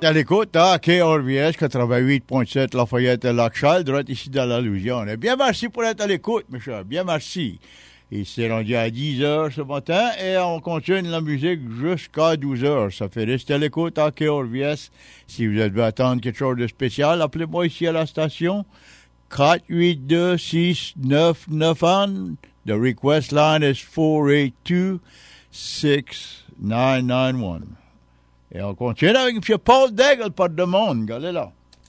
à l'écoute à KRVS 88.7 Lafayette Lac-Charles, droite ici dans la Louisiane. Bien merci pour être à l'écoute, mes chers. Bien merci. Et c'est rendu à 10 heures ce matin et on continue la musique jusqu'à 12 heures. Ça fait rester à l'écoute à KRVS. Si vous devez attendre quelque chose de spécial, appelez-moi ici à la station 482-6991. The request line is 482-6991. Et on continue avec M. Paul Daigle, pas de monde. Regardez là.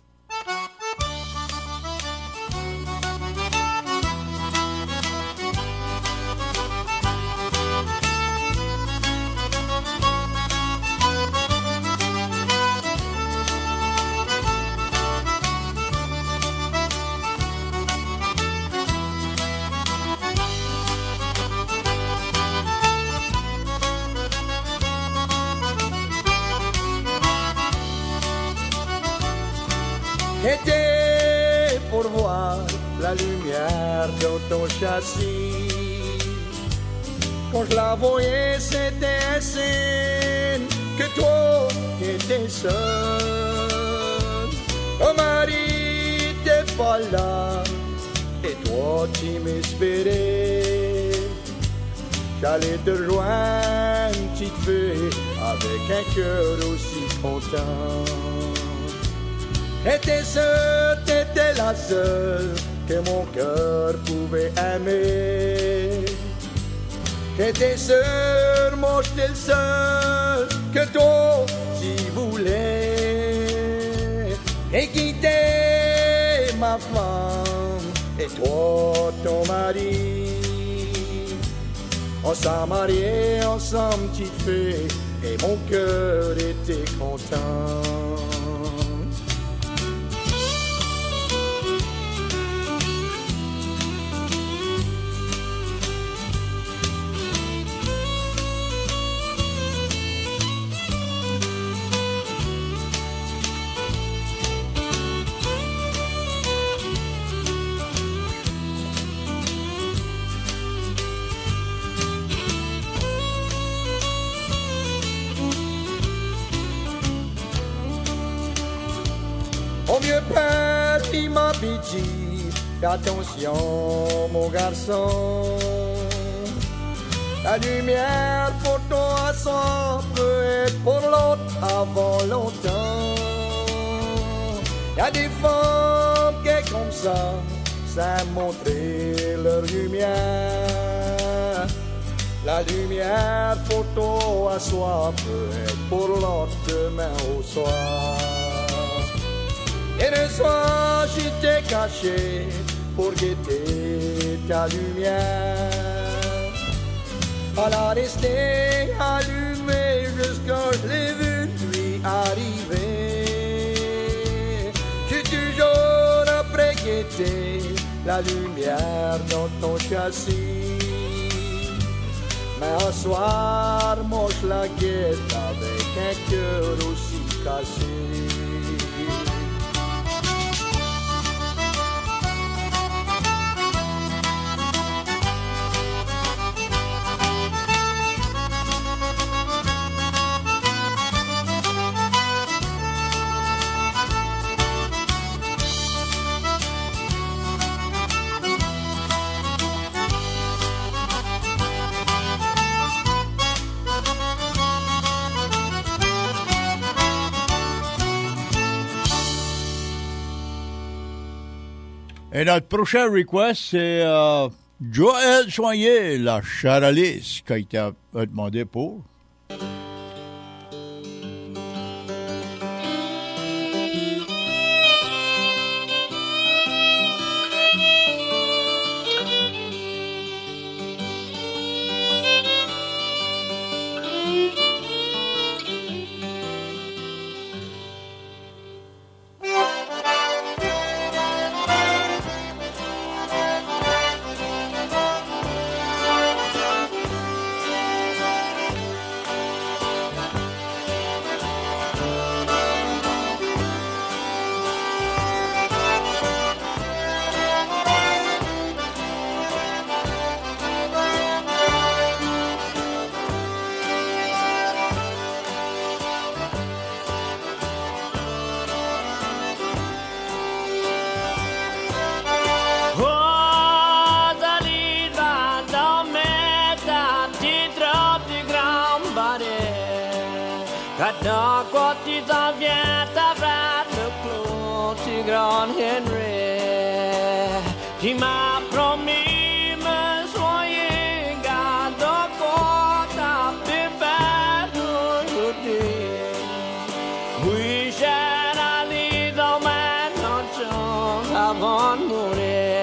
J'étais pour voir la lumière dans ton châssis. Quand je la voyais, c'était un signe que toi étais seul. Ton mari t'es pas là et toi tu m'espérais. J'allais te rejoindre, petite fille, avec un cœur aussi content. T'étais la seule que mon cœur pouvait aimer. J'étais sûrement j'étais le seul que toi tu voulais. Et quitter ma femme et toi ton mari. On s'est mariés ensemble, petite fille, et mon cœur était content. Au mieux père, il m'avait dit, fais attention mon garçon. La lumière pour toi ça peut être pour l'autre avant longtemps. Y a des femmes qui sont comme ça montrer leur lumière. La lumière pour toi soi peut être pour l'autre demain au soir. Et le soir, je t'ai caché pour guetter ta lumière. Elle a resté allumée jusqu'à je l'ai vu lui arriver. J'ai toujours après guetté la lumière dans ton châssis. Mais un soir, moi je la guette avec un cœur aussi cassé. Et notre prochain request, c'est Joël Soigné, la charaliste, qui a été demandé pour. Quand tu t'en viens, t'abrades le clos, tu grand Henry. Tu m'as promis me soigner, garde quoi t'as pu faire aujourd'hui. Oui, j'ai allé dans ma conscience avant de mourir.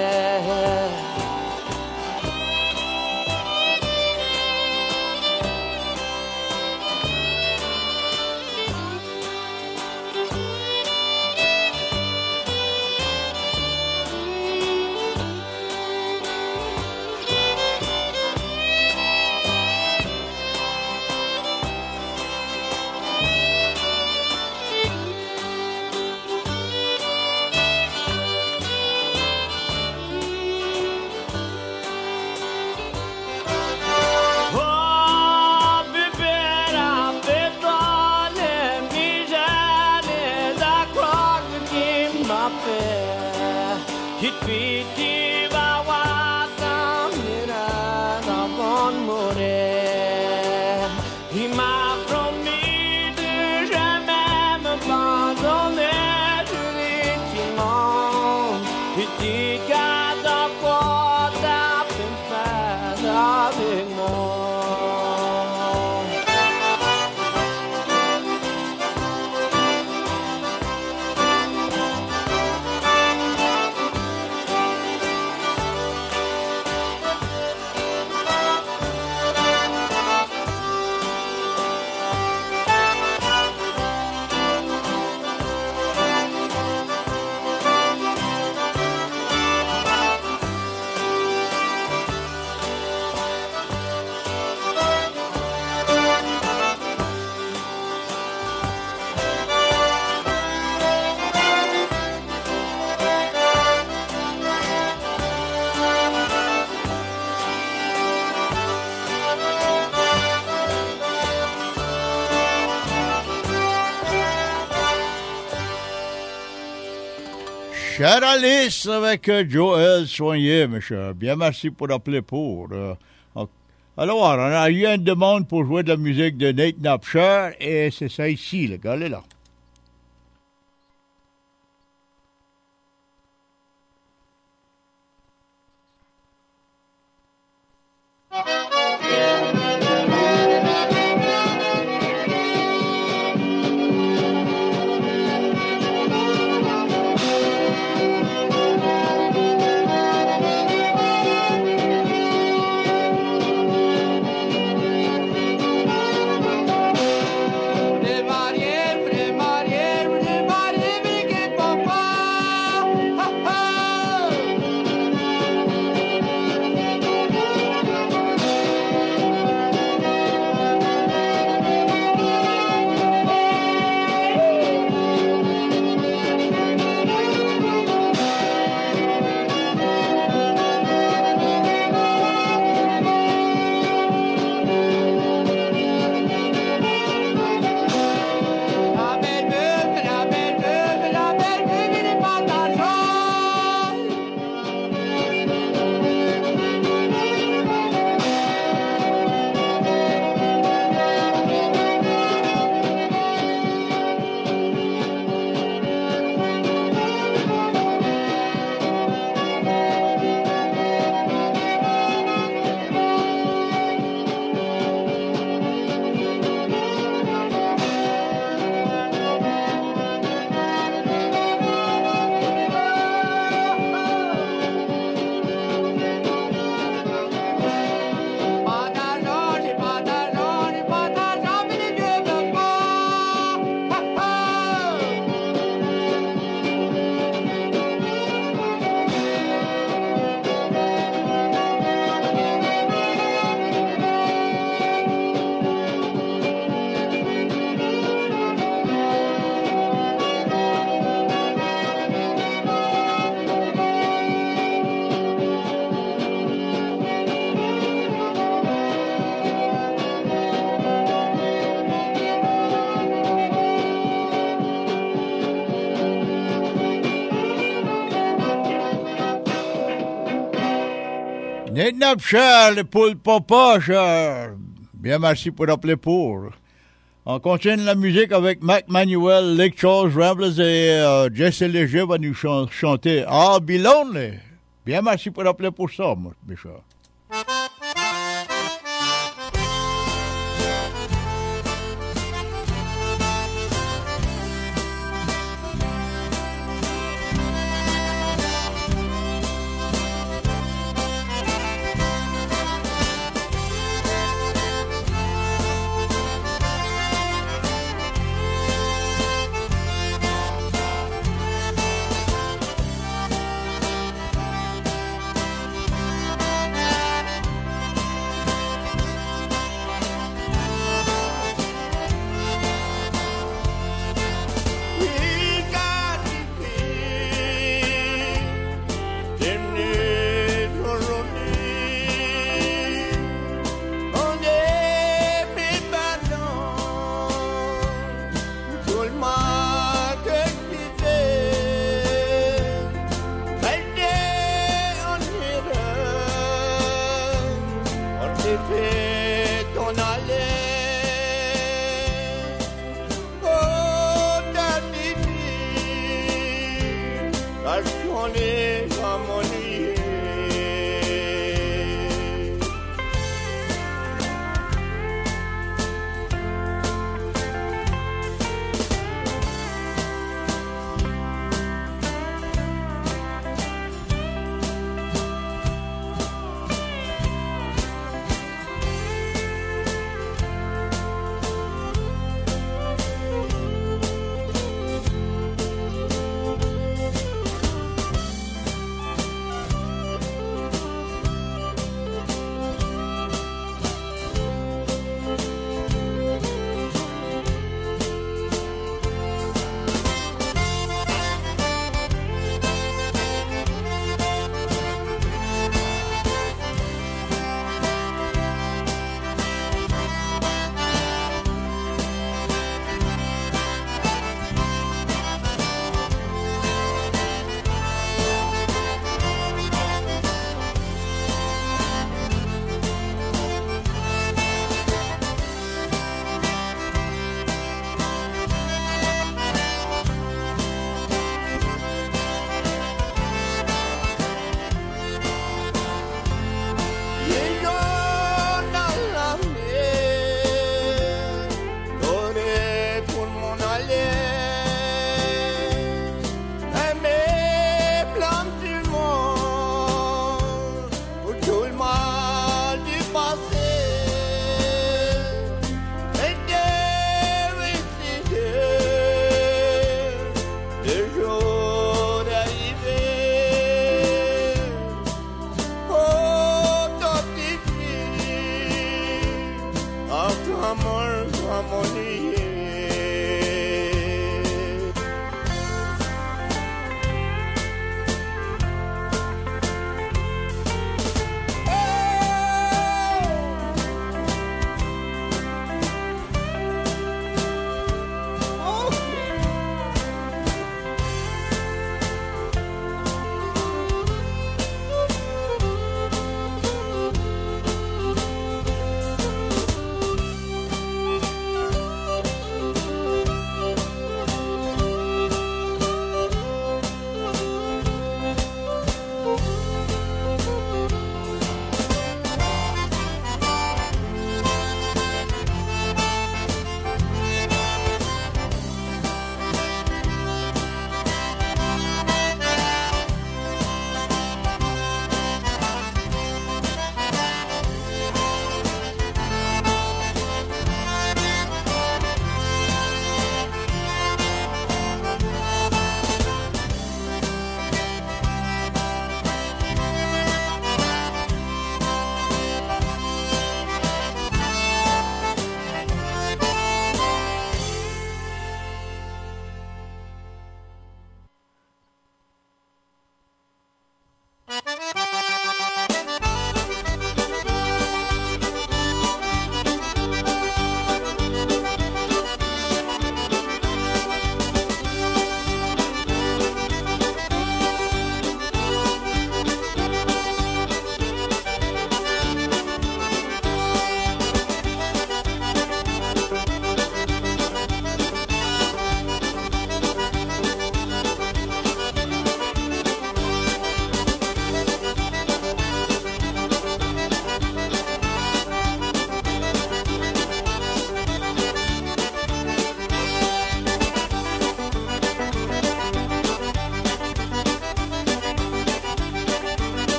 Cher Alice avec Joël Soigné, monsieur. Bien merci pour appeler pour. Alors, on a eu une demande pour jouer de la musique de Nate Knapsher et c'est ça ici, le gars, il est là. Nate Knapsher, le poule papa, cher. Bien merci pour appeler pour. On continue la musique avec Mac Manuel, Lake Charles Ramblers et Jesse Léger va nous chanter I'll Be Lonely. Bien, merci pour appeler pour ça, mon Bichard.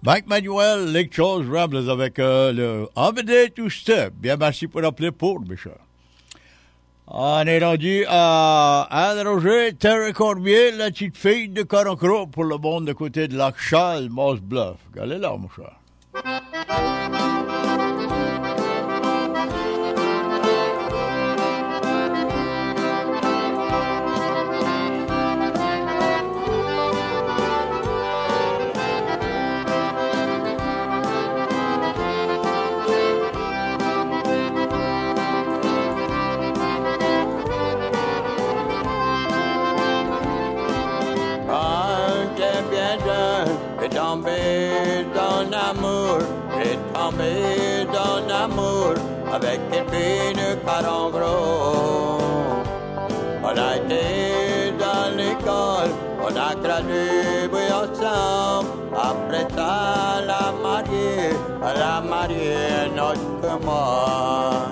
Mike Manuel, Lake Charles Ramblers avec le Everyday Two Step. Bien, merci pour l'appeler pour, mes chers. On est rendu à Anne-Roger, Terre Cormier, la petite fille de Carancro pour le monde de côté de Lac-Charles, Moss-Bluff. Regardez là, mon cher. Tombé dans l'amour, j'ai tombé dans l'amour avec une fille de Carangro. On a été dans l'école, on a gradué ensemble. Après ça, elle a marié un autre que moi.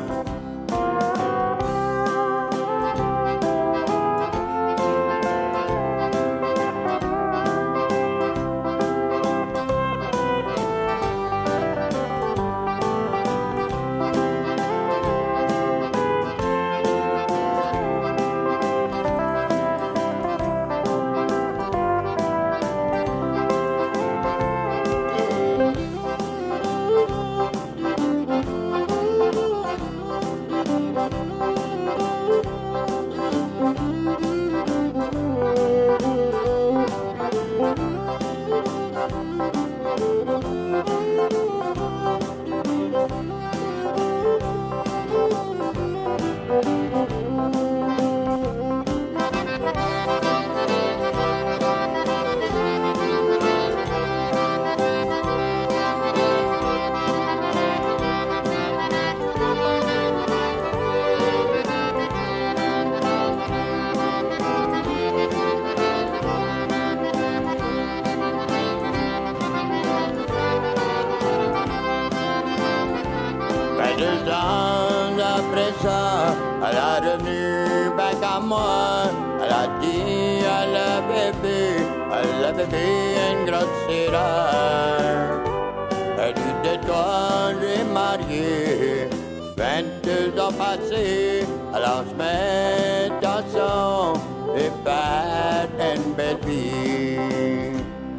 Elle a revenu back à moi. Elle a dit à la bébé une grosse sirène. Elle dit de toi j'ai marié. 22 ans passés, alors je mets dans son et faire une belle vie.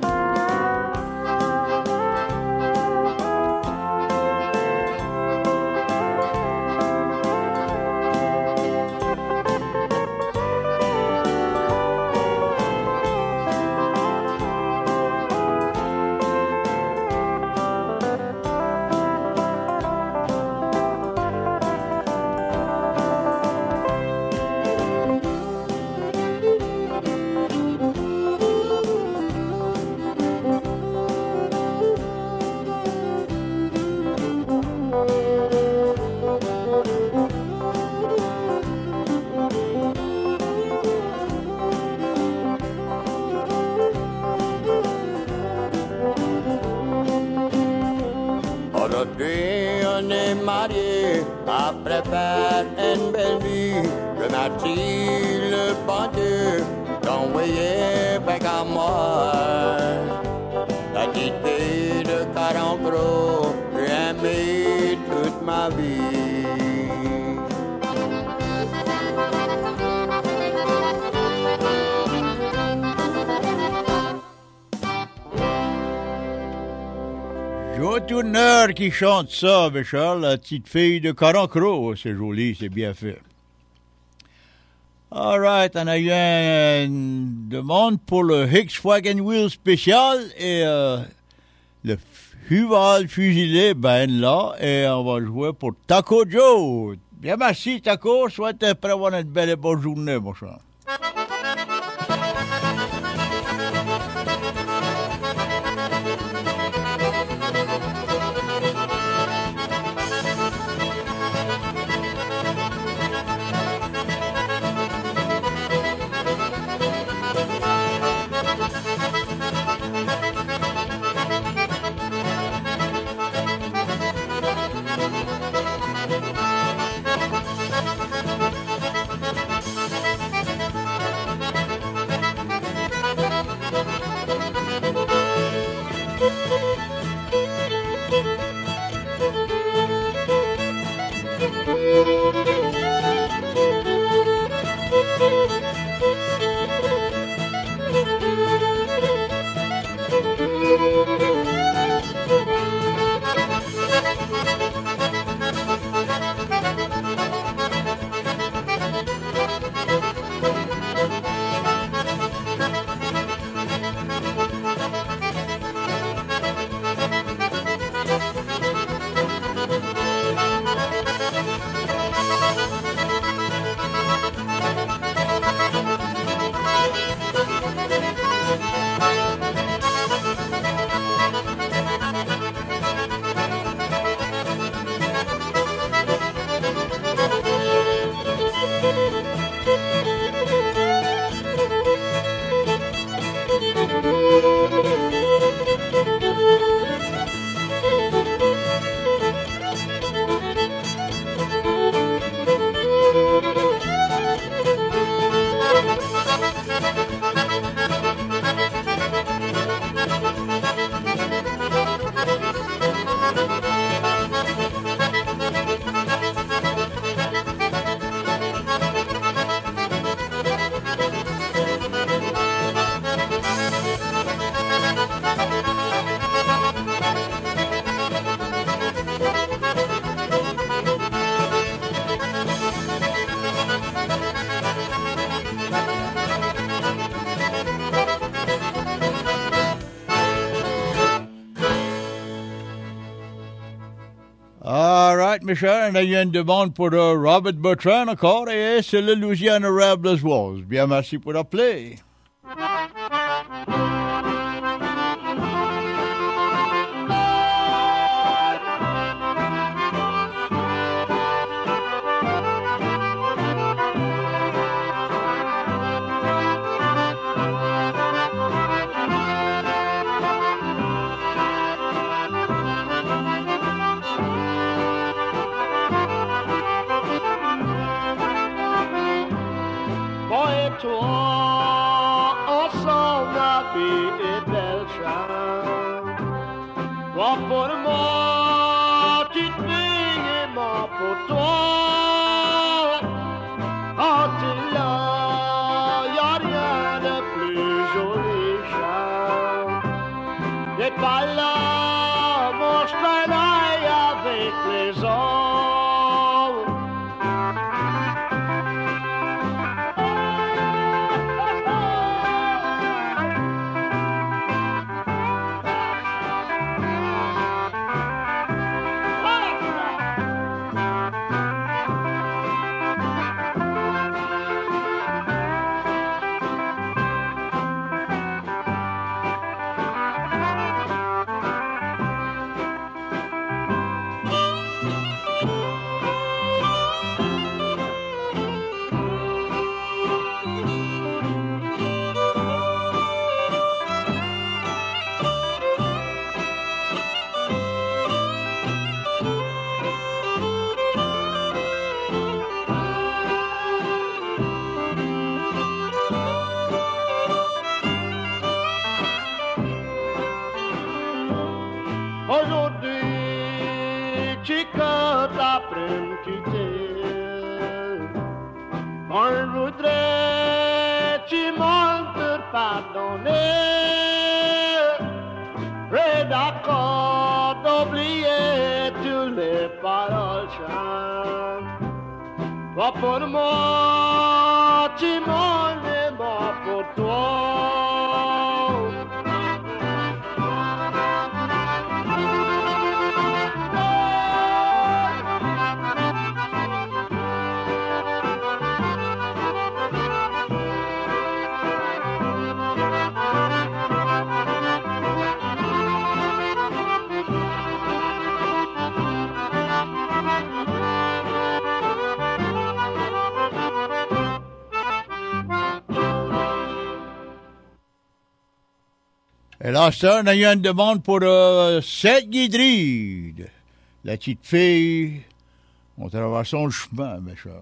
On est mariés après faire une belle vie. Remercie le bon Dieu d'envoyer back à moi. La petite fille de Carancro, j'ai aimé toute ma vie. Joe Turner qui chante ça, Richard, la petite fille de Carancro. C'est joli, c'est bien fait. All right, on a eu une demande pour le Hicks Wagon Wheel spécial et le Huval fusilé, ben là, et on va jouer pour Taco Joe. Bien, merci, Taco. Souhaite prêt à avoir une belle et bonne journée, mon cher. All right, Michel, on a eu une demande pour Robert Bertrand encore, et c'est le Louisiana Ramblers Walls. Bien, merci pour l'appeler. Pour moi, tu te fais moi pour toi. Quand tu l'as, y a rien de plus joli, Charles. T'es pas là, mon travail avec les autres. Pour moi, tu m'en es mort pour toi. Et là, ça, on a eu une demande pour Seth Guidride. La petite fille, on traverse son chemin, méchant.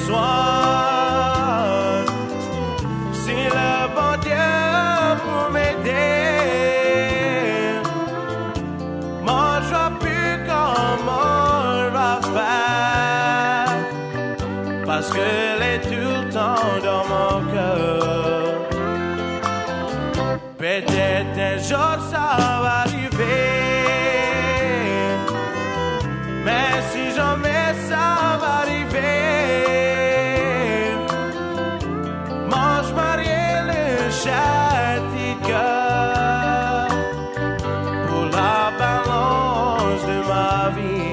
soir. Si le bon Dieu pour m'aider, moi je vois plus comment je vais faire, parce qu'elle est tout le temps dans mon cœur. Peut-être un jour ça va arriver, mais si jamais ça va arriver, moi je marierai le châti cœur pour la balance de ma vie.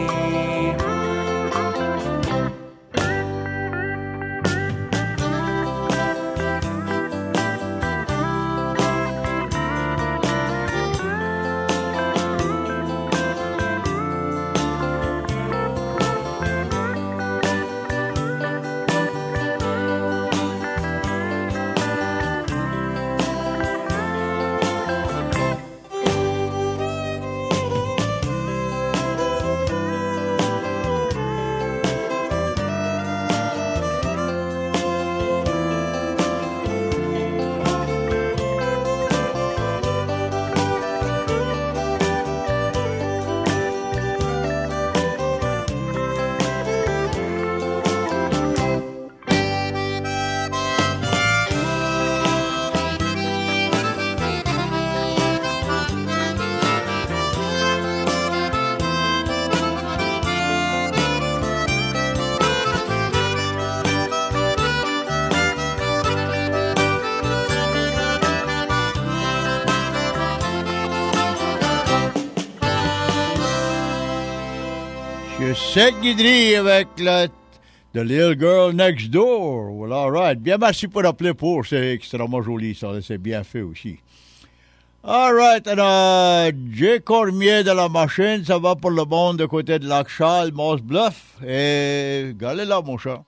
Cette guiderie avec la The Little Girl Next Door. Well, all right. Bien, merci pour appeler pour. C'est extrêmement joli, ça. C'est bien fait aussi. All right. Alors, J. Cormier de la machine, ça va pour le monde de côté de Lac-Charles, Moss-Bluff. Et galez là, mon chat.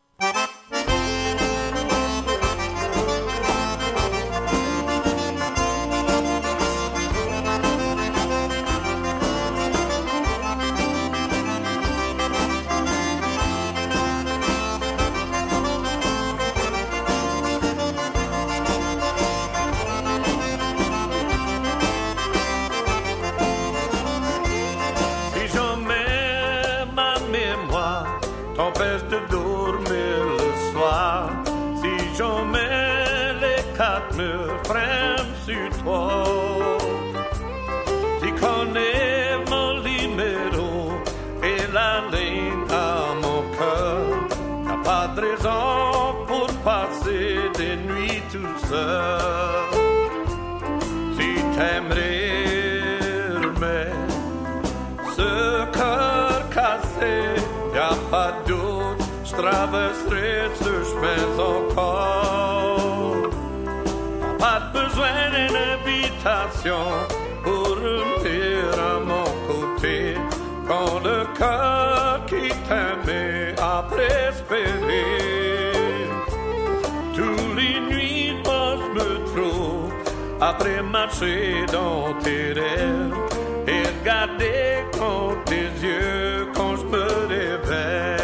Tu connais mon numéro et la ligne à mon cœur. T'as pas de raison pour passer des nuits tout seul. Si t'aimerais remettre ce cœur cassé, y'a pas de doute, je traverserai ce chemin encore. Pas besoin d'une invitation pour venir à mon côté, quand le cœur qui t'aimait a espérer. Tous les nuits, moi je me trouve après marcher dans tes rêves et regarder dans tes yeux quand je me réveille.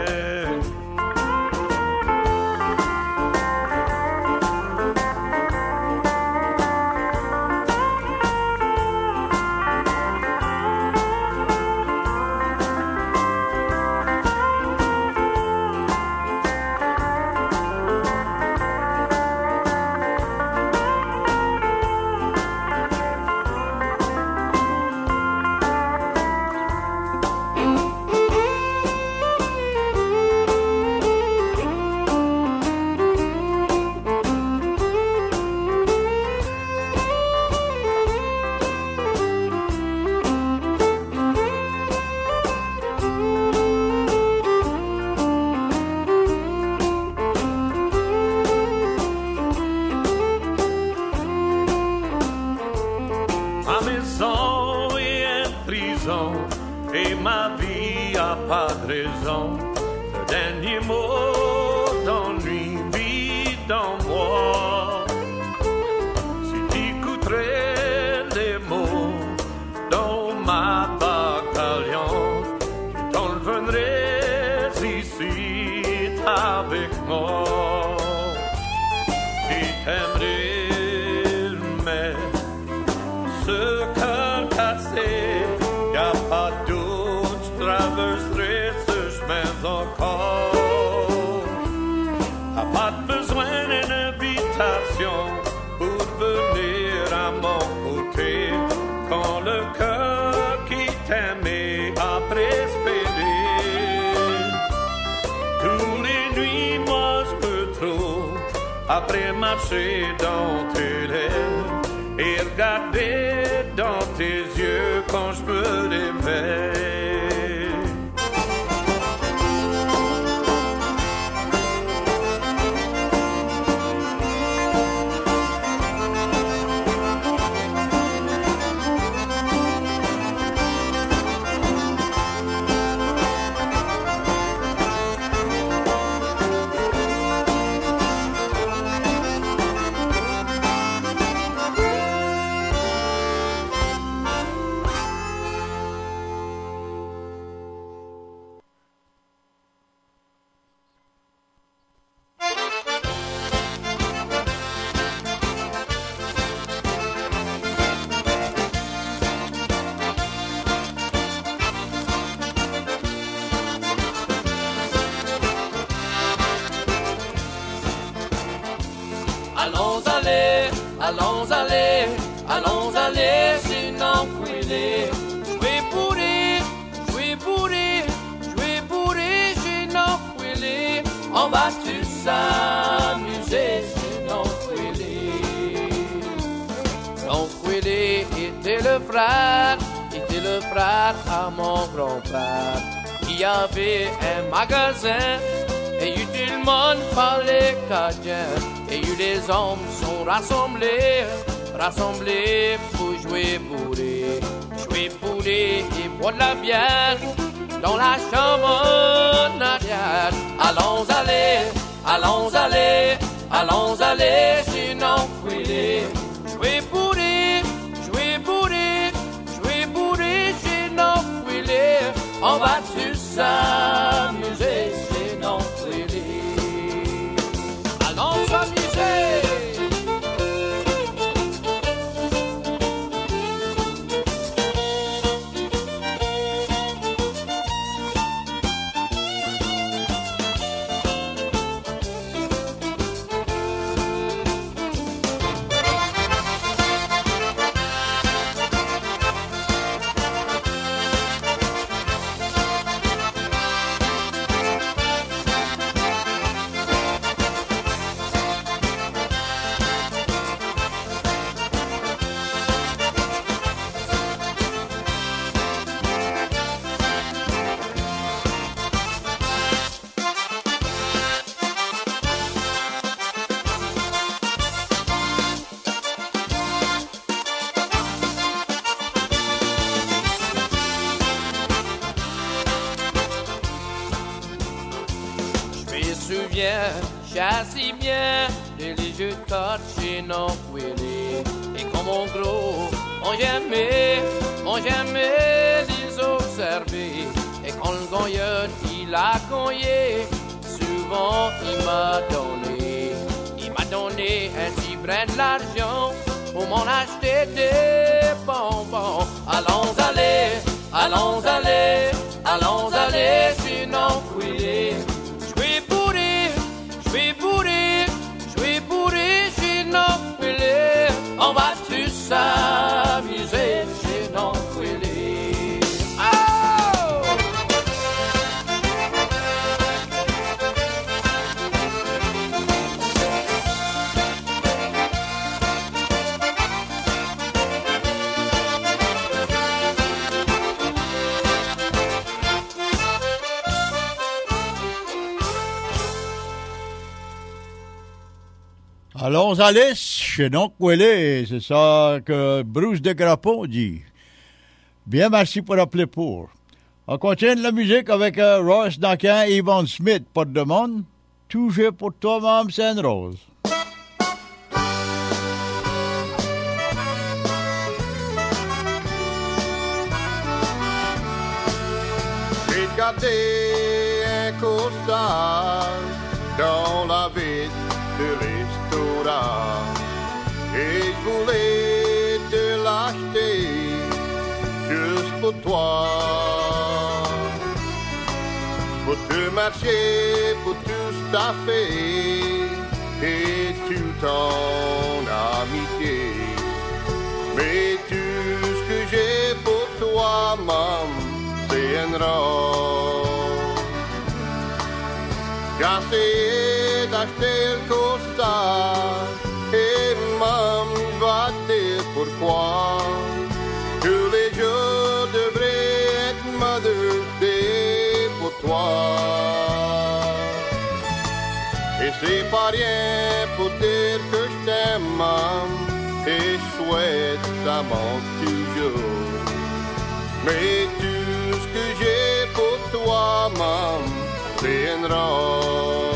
Et ma vie a pas de raison. Le dernier mot d'ennui vit dans moi. Si tu écouterais les mots dans ma bataillon, tu t'enleverais ici ta avec moi. Tu t'aimerais, mais ce cœur cassé, y'a pas doute, je traverserai ce chemin encore. T'as pas besoin d'une invitation pour venir à mon côté quand le cœur qui t'aimait a préspéré. Tous les nuits, moi je peux trop, après marcher dans tes lèvres et regarder dans tes yeux quand je me réveille. Allons aller, allons aller, sinon couler. Jouer bourré, sinon couler. On va tous s'amuser, sinon couler. Donc couler était le frère à mon grand-père. Il y avait un magasin et eu tout le monde parlait cadien. Et eu les hommes sont rassemblés pour jouer bourré et boire de la bière dans la chambre en arrière. Allons aller, sinon couler. Jouer bourré, sinon couler. On va tous s'amuser, sinon couler. Allons s'amuser. Chassis bien de les jeux de cartes chez nos Willy. Et comme en gros, on jamais les observer. Et quand le gagneur il a gagné, souvent il m'a donné un petit brin de l'argent pour m'en acheter des bonbons. Allons aller, sinon couler. Jouer bourré, sinon couler. On va tous s'amuser, sinon couler. Oh! Allons aller chez Nonquelé, c'est ça que Bruce de Grappon dit. Bien, merci pour appeler pour. On continue la musique avec Ross Duncan et Yvonne Smith, pas de demande. Tout jeu pour toi, Mme Sainte-Rose. J'ai gardé un costard toi. Pour tout marcher, pour tout staffer et tout ton amitié. Mais tout ce que j'ai pour toi, maman, c'est un rose. J'ai essayé d'acheter le costard et maman, je vais te dire pourquoi. Tous les jours devraient être Mother's Day pour toi. Et c'est pas rien pour dire que je t'aime, maman, et je souhaite ça monte toujours. Mais tout ce que j'ai pour toi, maman, c'est une rose.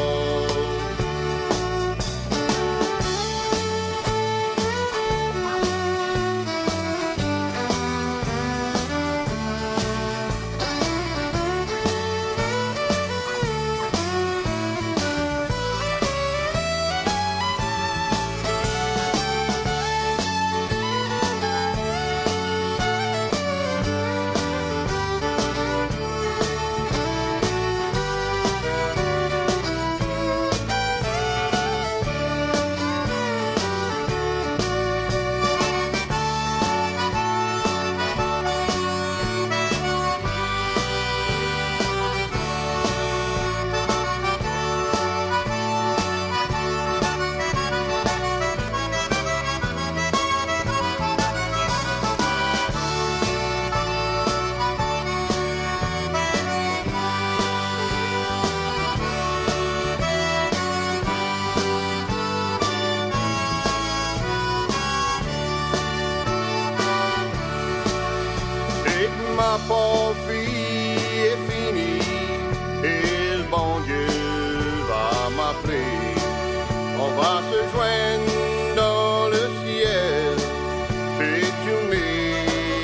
Ma pauvre fille est finie et le bon Dieu va m'appeler. On va se joindre dans le ciel cette journée.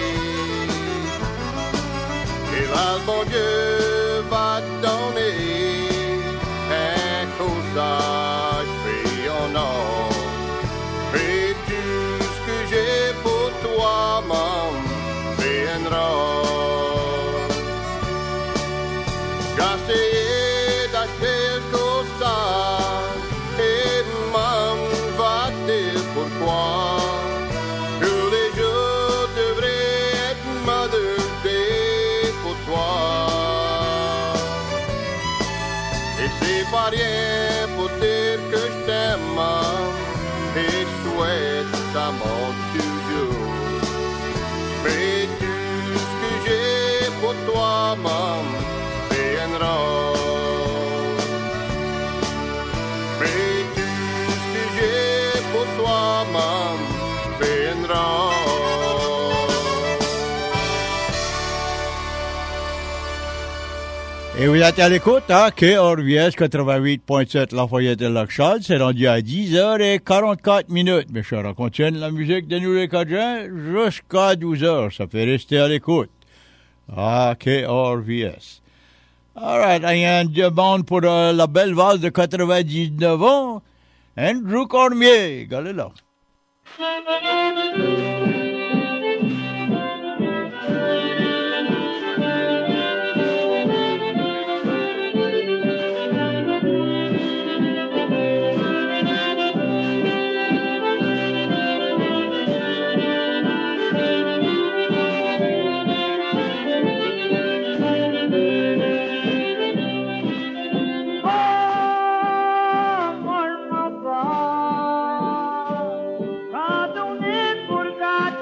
Et là le bon Dieu va te donner un corsage fait en or. Et tout ce que j'ai pour toi, maman, c'est un rose. J'ai essayé d'acheter le costard et maman va te dire pourquoi. Tous les jours devraient être Mother's Day pour toi. Et c'est pas rien pour dire que je t'aime, maman, et je souhaite ça monte toujours. Mais tout ce que j'ai pour toi, maman, c'est un rose. Mais tout ce que j'ai pour toi, maman, c'est un rose. Et vous êtes à l'écoute, hein, KRVS 88.7 Lafayette et Lac-Charles. C'est rendu à 10h44 minutes. Mes chers, on continue la musique de nous les Cajuns jusqu'à 12h. Ça fait rester à l'écoute. Ah, KRVS. All right, il y a une demande pour la belle vase de 99 ans. Andrew Cormier. Regardez là. Quand on est pour gâter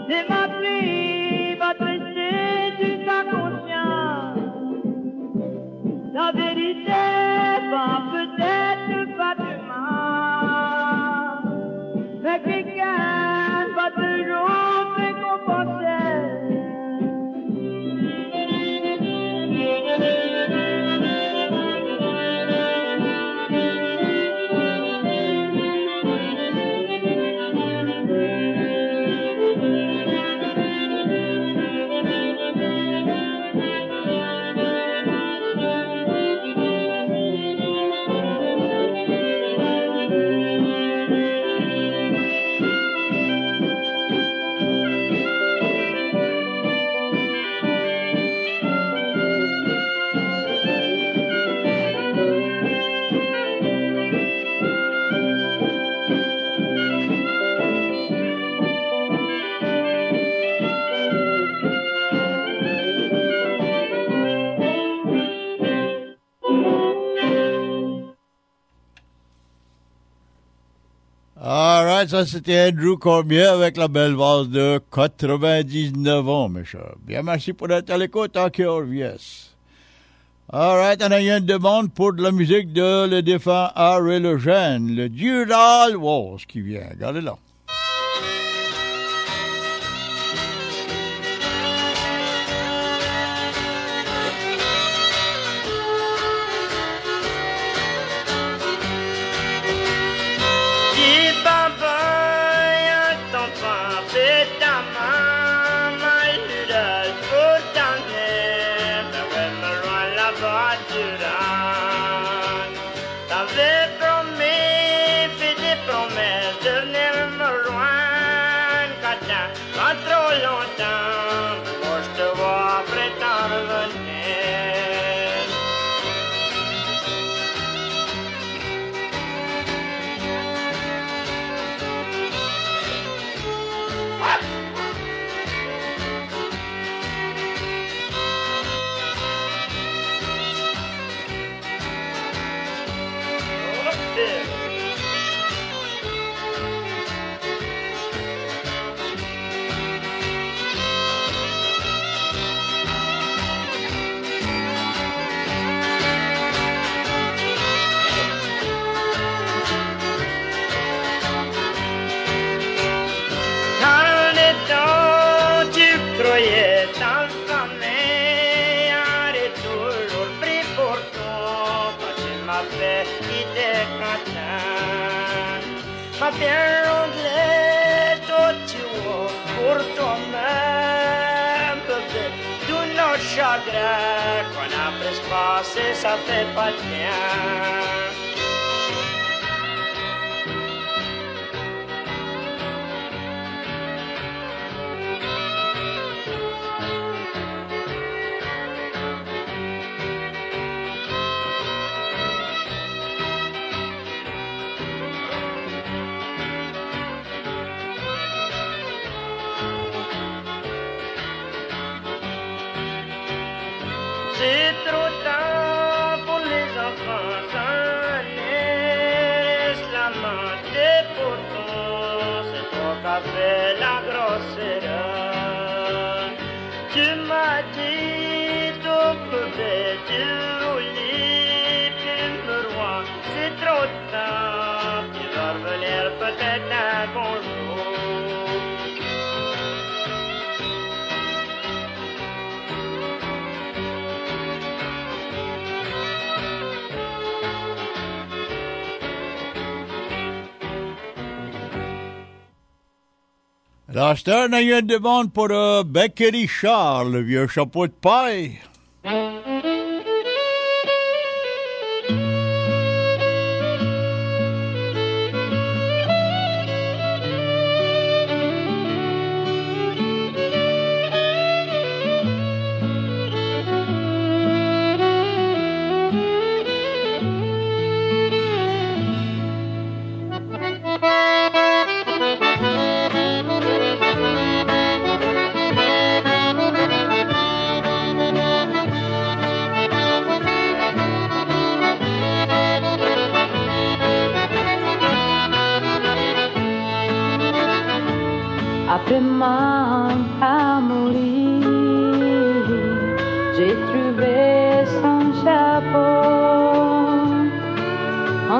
C'est ma pluie va tresser sur ta conscience. La vérité va peut-être pas demain, mais quelqu'un va toujours récompenser. Alright, ça c'était Andrew Cormier avec la belle valse de 99 ans, mes chers. Bien, merci pour être à l'écoute à Cœur Vies. Alright, on a eu une demande pour de la musique de le défunt Harry Lejeune, le Dural Waltz qui vient. Regardez là. Ma bien anglais, toi tu vois, pour toi-même, bébé, tous nos chagrins qu'on a presque passé, ça fait pas de bien. C'est trop tard pour les enfants, ça laisse la main des potons, c'est toi qui as fait la grosse erreur. Tu m'as dit, ton bébé, tu lis, tu me roi, c'est trop tard, tu vas revenir peut-être un bon jour. Là, on a eu une demande pour Becky Richard, le vieux chapeau de paille.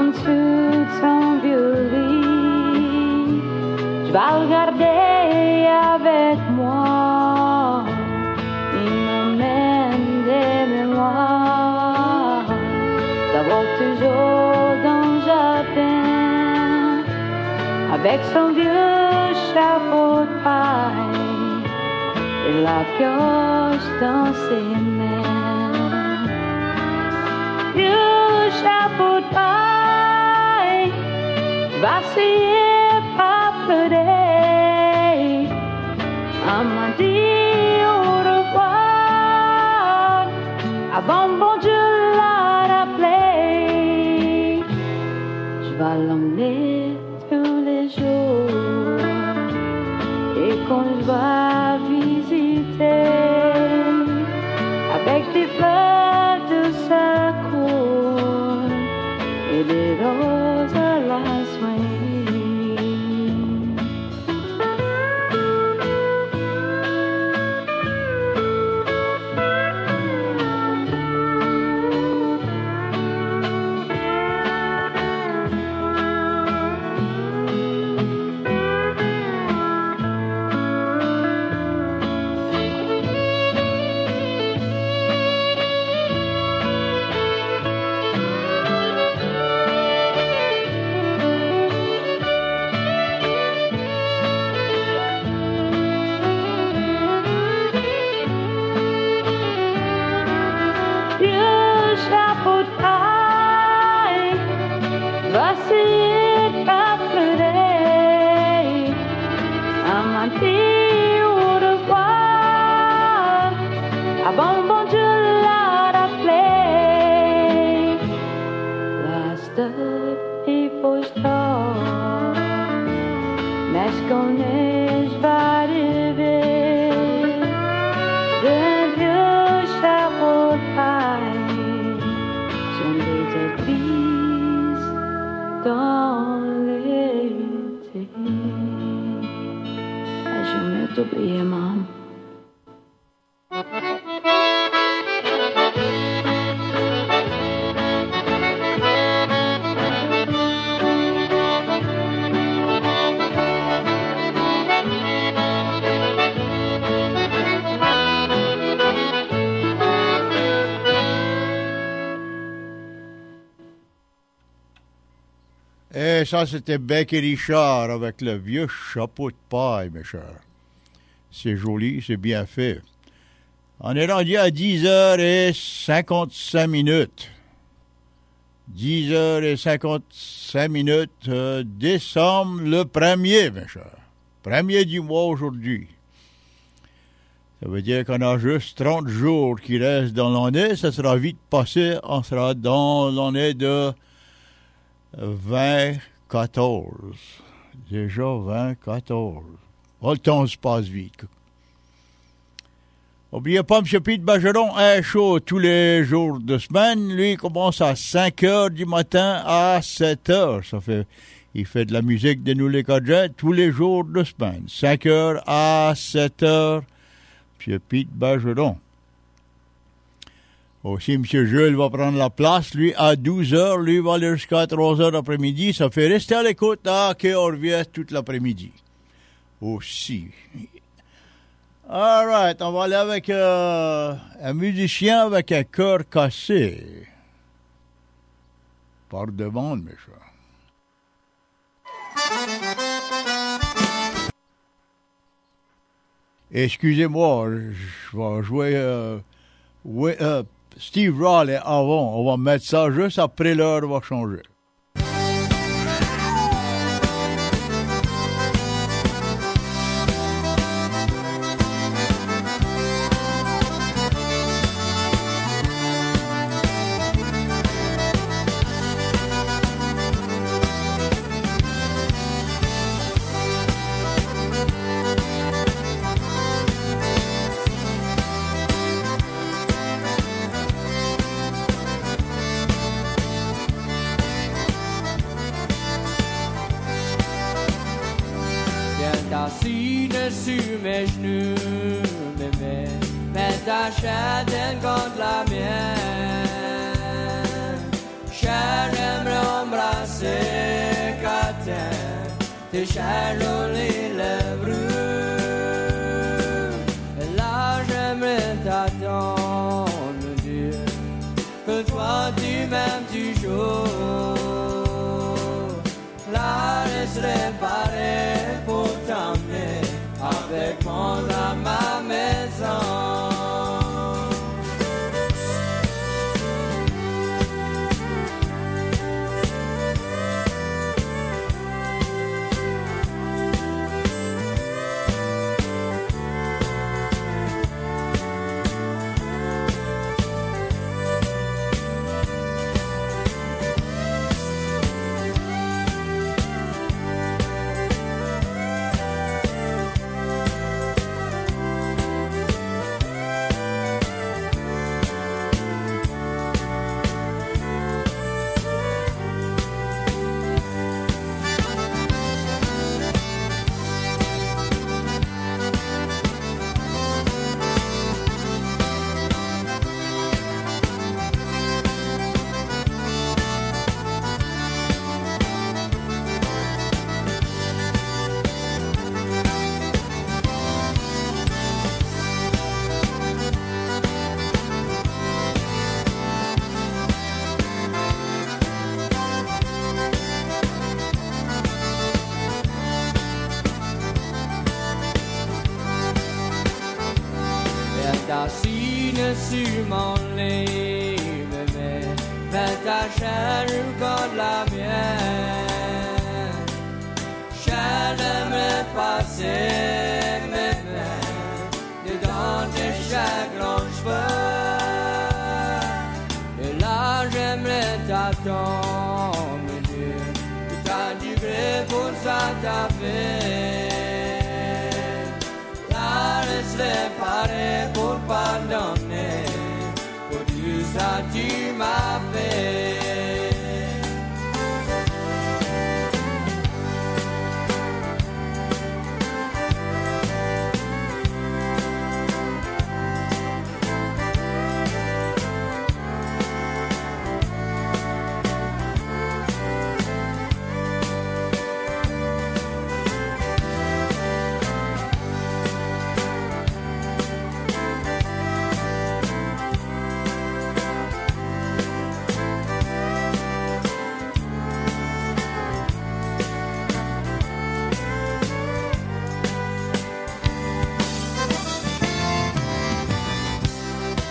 en dessous de son vieux lit. Je vais le garder avec moi. Il m'emmène des mémoires d'avoir toujours dans le jardin avec son vieux chapeau de paille et la pioche dans ses mains. Vieux chapeau de paille, va essayer pas pleurer. Elle m'a dit au revoir avant bon Dieu l'a rappelé. Je vais l'emmener tous les jours et quand je vais visiter avec des fleurs de sa cour et des roses à la soigne. t'oublier, Mom. Et ça, c'était Becky Richard avec le vieux chapeau de paille, mes chers. C'est joli, c'est bien fait. On est rendu à 10h55 minutes. 10h55 minutes, décembre le 1er, mes chers. 1er du mois aujourd'hui. Ça veut dire qu'on a juste 30 jours qui restent dans l'année. Ça sera vite passé. On sera dans l'année de 2014. Déjà 2014. Oh, le temps se passe vite. N'oubliez pas, M. Pete Bergeron est chaud tous les jours de semaine. Lui, il commence à 5 heures du matin à 7 heures. Il fait de la musique de nous les Codgets tous les jours de semaine. 5 heures à 7 heures. M. Pete Bergeron. Aussi, M. Jules va prendre la place, lui, à 12 heures. Lui va aller jusqu'à 3 heures l'après-midi. Ça fait rester à l'écoute à KRVS toute l'après-midi. Aussi. All right, on va aller avec un musicien avec un cœur cassé. Par demande, mes chers. Excusez-moi, je vais jouer Steve Raleigh avant. On va mettre ça juste après l'heure, on va changer. Chaîne contre la mienne, cher, j'aimerais embrasser tes chères jolies lèvres. Et là j'aimerais t'attendre, Dieu, que toi tu m'aimes toujours. Là je serai paré pour t'emmener avec moi dans ma maison. Sur mon lit, mets ta chair contre la mienne. Chair j'aimerais passer mes mains dedans tes chagrins cheveux. Et là j'aimerais t'attendre, Dieu, que t'as du gré pour ça t'a fait. Là je serai paré pour pardonner. Ça tu